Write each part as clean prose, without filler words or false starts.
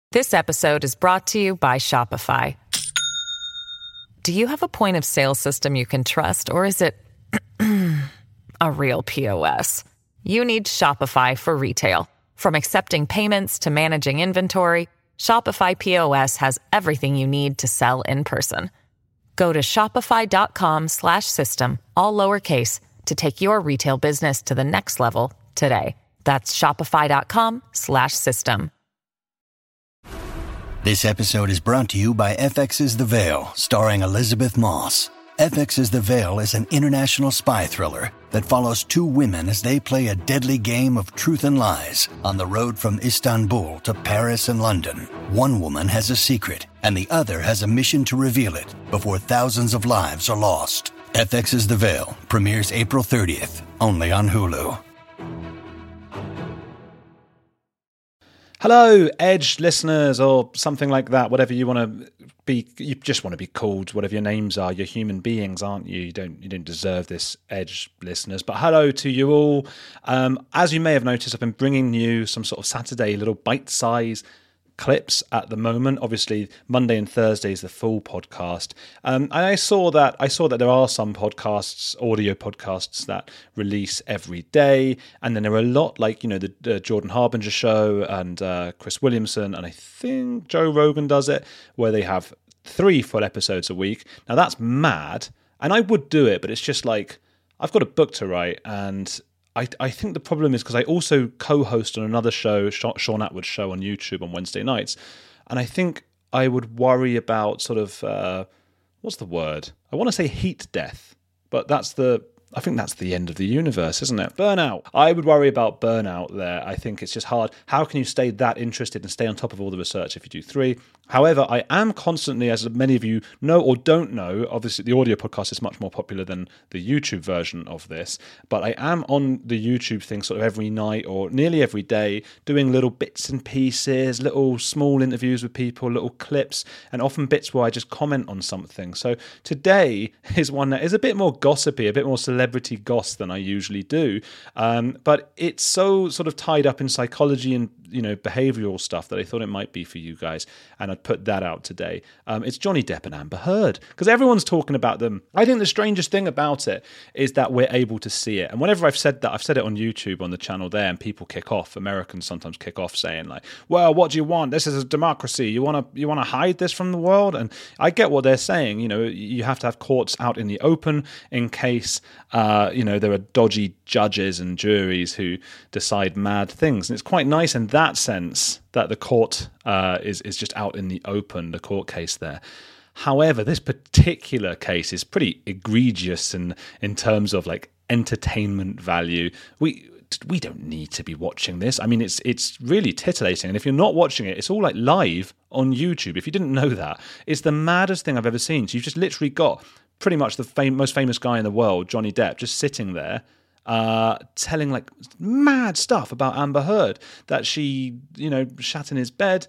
This episode is brought to you by Shopify. Do you have a point of sale system you can trust, or is it a real POS? You need Shopify for retail. From accepting payments to managing inventory, Shopify POS has everything you need to sell in person. Go to shopify.com/system, all lowercase, to take your retail business to the next level today. That's shopify.com/system. This episode is brought to you by FX's The Veil, starring Elizabeth Moss. FX's The Veil is an international spy thriller that follows two women as they play a deadly game of truth and lies on the road from Istanbul to Paris and London. One woman has a secret, and the other has a mission to reveal it before thousands of lives are lost. FX's The Veil premieres April 30th, only on Hulu. Hello, Edge listeners, or something like that, whatever you want to be. You just want to be called, whatever your names are. You're human beings, aren't you? You don't deserve this, Edge listeners. But hello to you all. As you may have noticed, I've been bringing you some sort of Saturday little bite-sized clips at the moment. Obviously, Monday and Thursday is the full podcast. And I saw that there are some podcasts, audio podcasts, that release every day, and then there are a lot like the Jordan Harbinger show and Chris Williamson, and I think Joe Rogan does it, where they have 3 full episodes a week. Now that's mad, and I would do it, but it's just like I've got a book to write, and I think the problem is because I also co-host on another show, Sean Atwood's show on YouTube on Wednesday nights, and I think I would worry about sort of, what's the word? I want to say heat death, but I think that's the end of the universe, isn't it? Burnout. I would worry about burnout there. I think it's just hard. How can you stay that interested and stay on top of all the research if you do 3? However, I am constantly, as many of you know or don't know, obviously the audio podcast is much more popular than the YouTube version of this, but I am on the YouTube thing sort of every night or nearly every day, doing little bits and pieces, little small interviews with people, little clips, and often bits where I just comment on something. So today is one that is a bit more gossipy, a bit more celebrity goss than I usually do, but it's so sort of tied up in psychology and behavioral stuff that I thought it might be for you guys, and I'd put that out today. It's Johnny Depp and Amber Heard, because everyone's talking about them. I think the strangest thing about it is that we're able to see it, and whenever I've said that, I've said it on YouTube on the channel there, and people kick off. Americans sometimes kick off saying like, well, what do you want? This is a democracy. You want to hide this from the world? And I get what they're saying. You have to have courts out in the open in case there are dodgy judges and juries who decide mad things, and it's quite nice in that sense that the court is just out in the open, the court case there. However, this particular case is pretty egregious in terms of like entertainment value. We don't need to be watching this. I mean, it's really titillating, and if you're not watching it, it's all like live on YouTube. If you didn't know that, it's the maddest thing I've ever seen. So you've just literally got pretty much the most famous guy in the world, Johnny Depp, just sitting there telling like mad stuff about Amber Heard, that she, shat in his bed,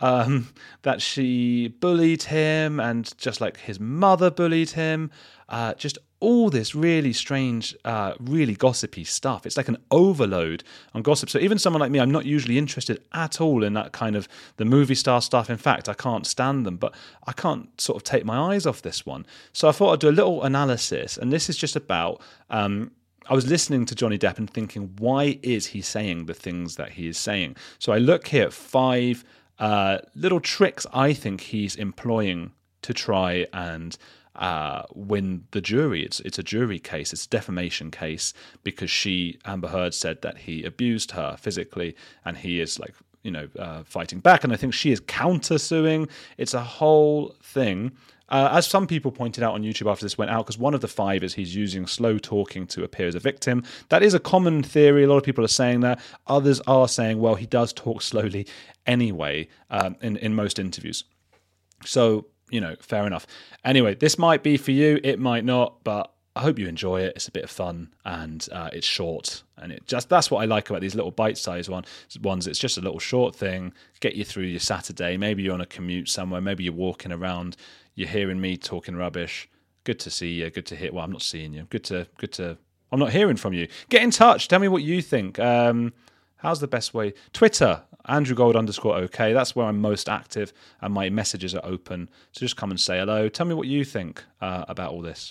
that she bullied him, and just like his mother bullied him, just all this really strange, really gossipy stuff. It's like an overload on gossip. So even someone like me, I'm not usually interested at all in that kind of the movie star stuff. In fact, I can't stand them, but I can't sort of take my eyes off this one. So I thought I'd do a little analysis, and this is just about I was listening to Johnny Depp and thinking, why is he saying the things that he is saying? So I look here at 5 little tricks I think he's employing to try and win the jury. It's a jury case. It's a defamation case because Amber Heard, said that he abused her physically, and he is like, fighting back. And I think she is counter-suing. It's a whole thing. As some people pointed out on YouTube after this went out, because one of the 5 is he's using slow talking to appear as a victim. That is a common theory. A lot of people are saying that. Others are saying, well, he does talk slowly anyway in most interviews. So, fair enough. Anyway, this might be for you. It might not, but I hope you enjoy it. It's a bit of fun, and it's short. And that's what I like about these little bite-sized ones. It's just a little short thing, get you through your Saturday. Maybe you're on a commute somewhere. Maybe you're walking around. You're hearing me talking rubbish. Good to see you. Good to hear. Well, I'm not seeing you. Good to. I'm not hearing from you. Get in touch. Tell me what you think. How's the best way? Twitter. AndrewGold_OK. That's where I'm most active and my messages are open. So just come and say hello. Tell me what you think about all this.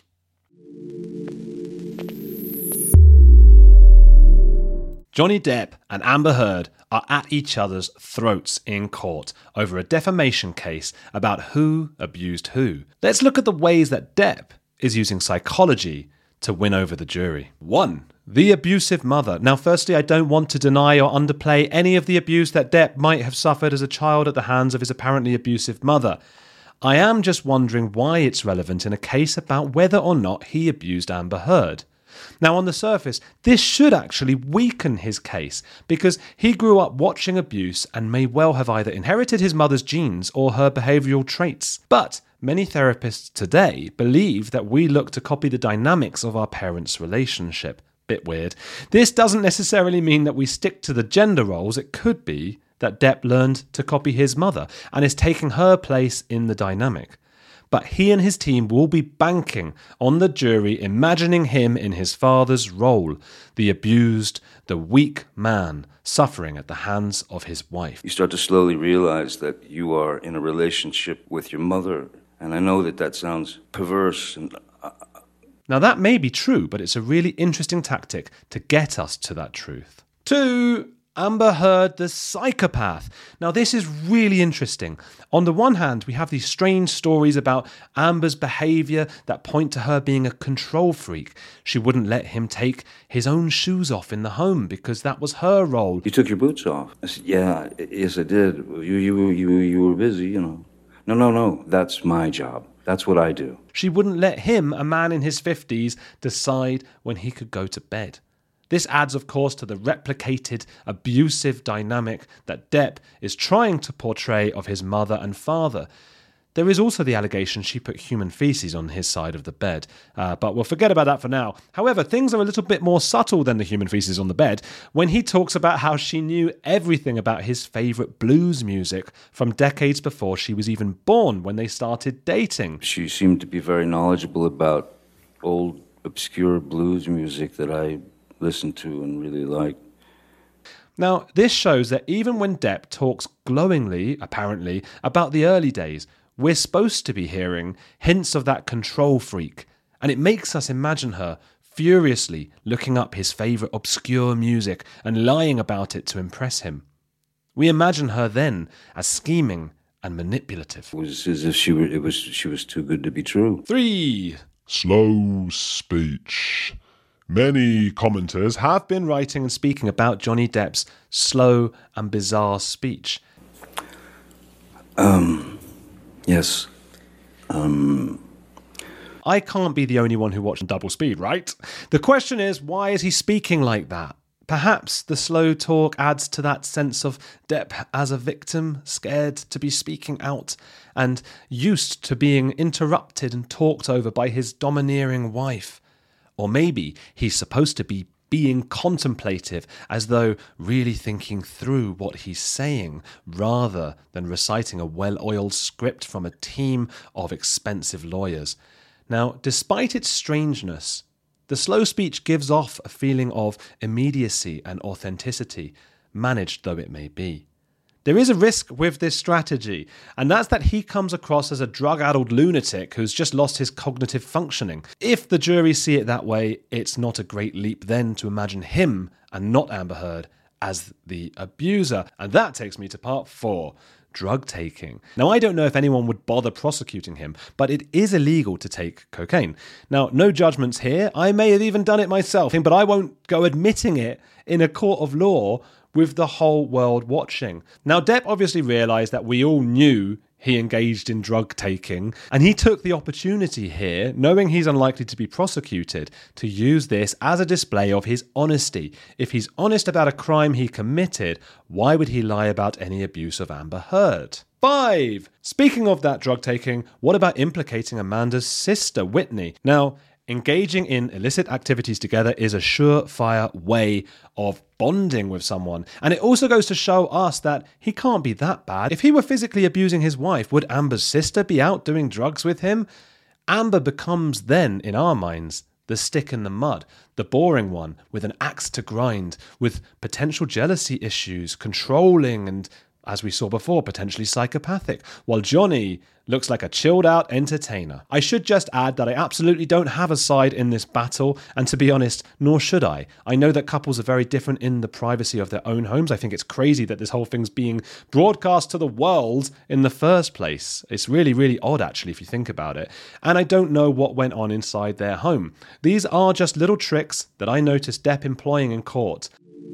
Johnny Depp and Amber Heard are at each other's throats in court over a defamation case about who abused who. Let's look at the ways that Depp is using psychology to win over the jury. 1. The abusive mother. Now, firstly, I don't want to deny or underplay any of the abuse that Depp might have suffered as a child at the hands of his apparently abusive mother. I am just wondering why it's relevant in a case about whether or not he abused Amber Heard. Now, on the surface, this should actually weaken his case because he grew up watching abuse and may well have either inherited his mother's genes or her behavioural traits. But many therapists today believe that we look to copy the dynamics of our parents' relationship. Bit weird. This doesn't necessarily mean that we stick to the gender roles. It could be that Depp learned to copy his mother and is taking her place in the dynamic. But he and his team will be banking on the jury imagining him in his father's role, the abused, the weak man suffering at the hands of his wife. You start to slowly realize that you are in a relationship with your mother. And I know that sounds perverse. Now that may be true, but it's a really interesting tactic to get us to that truth. 2. Amber Heard, the psychopath. Now, this is really interesting. On the one hand, we have these strange stories about Amber's behaviour that point to her being a control freak. She wouldn't let him take his own shoes off in the home because that was her role. You took your boots off. I said, yeah, yes, I did. You were busy, you know. No, that's my job. That's what I do. She wouldn't let him, a man in his 50s, decide when he could go to bed. This adds, of course, to the replicated, abusive dynamic that Depp is trying to portray of his mother and father. There is also the allegation she put human feces on his side of the bed, but we'll forget about that for now. However, things are a little bit more subtle than the human feces on the bed when he talks about how she knew everything about his favourite blues music from decades before she was even born when they started dating. She seemed to be very knowledgeable about old, obscure blues music that I listened to and really liked. Now, this shows that even when Depp talks glowingly, apparently, about the early days, we're supposed to be hearing hints of that control freak, and it makes us imagine her furiously looking up his favourite obscure music and lying about it to impress him. We imagine her then as scheming and manipulative. It was as if she was too good to be true. 3. Slow speech. Many commenters have been writing and speaking about Johnny Depp's slow and bizarre speech. Yes. I can't be the only one who watched Double Speed, right? The question is, why is he speaking like that? Perhaps the slow talk adds to that sense of Depp as a victim, scared to be speaking out, and used to being interrupted and talked over by his domineering wife. Or maybe he's supposed to be being contemplative, as though really thinking through what he's saying, rather than reciting a well-oiled script from a team of expensive lawyers. Now, despite its strangeness, the slow speech gives off a feeling of immediacy and authenticity, managed though it may be. There is a risk with this strategy, and that's that he comes across as a drug-addled lunatic who's just lost his cognitive functioning. If the jury see it that way, it's not a great leap then to imagine him, and not Amber Heard, as the abuser. And that takes me to part 4, drug taking. Now, I don't know if anyone would bother prosecuting him, but it is illegal to take cocaine. Now, no judgments here. I may have even done it myself, but I won't go admitting it in a court of law with the whole world watching. Now, Depp obviously realised that we all knew he engaged in drug taking, and he took the opportunity here, knowing he's unlikely to be prosecuted, to use this as a display of his honesty. If he's honest about a crime he committed, why would he lie about any abuse of Amber Heard? 5. Speaking of that drug taking, what about implicating Amanda's sister, Whitney? Now, engaging in illicit activities together is a surefire way of bonding with someone. And it also goes to show us that he can't be that bad. If he were physically abusing his wife, would Amber's sister be out doing drugs with him? Amber becomes then, in our minds, the stick in the mud, the boring one with an axe to grind, with potential jealousy issues, controlling and, as we saw before, potentially psychopathic, while Johnny looks like a chilled out entertainer. I should just add that I absolutely don't have a side in this battle, and to be honest, nor should I. I know that couples are very different in the privacy of their own homes. I think it's crazy that this whole thing's being broadcast to the world in the first place. It's really, really odd, actually, if you think about it. And I don't know what went on inside their home. These are just little tricks that I noticed Depp employing in court.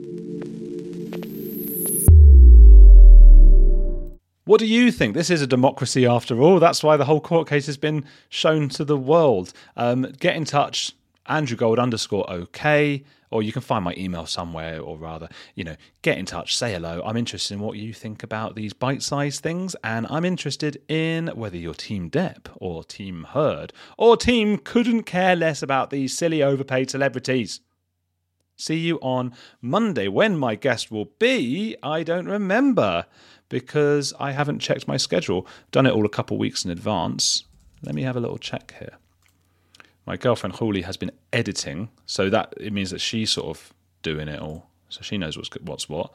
What do you think? This is a democracy after all. That's why the whole court case has been shown to the world. Get in touch, AndrewGold_OK, or you can find my email somewhere, or rather, get in touch, say hello. I'm interested in what you think about these bite-sized things, and I'm interested in whether you're Team Depp, or Team Heard, or Team couldn't care less about these silly overpaid celebrities. See you on Monday. When my guest will be, I don't remember, because I haven't checked my schedule. Done it all a couple weeks in advance. Let me have a little check here. My girlfriend Hawley has been editing, so that it means that she's sort of doing it all, so she knows what's what.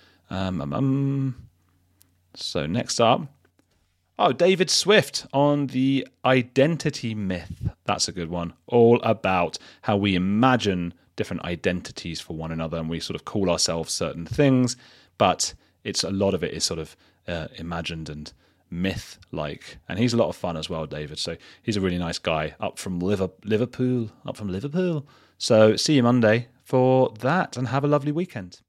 So next up, David Swift on the identity myth. That's a good one. All about how we imagine different identities for one another, and we sort of call ourselves certain things, but a lot of it is sort of imagined and myth-like. And he's a lot of fun as well, David. So he's a really nice guy, up from Liverpool. So see you Monday for that, and have a lovely weekend.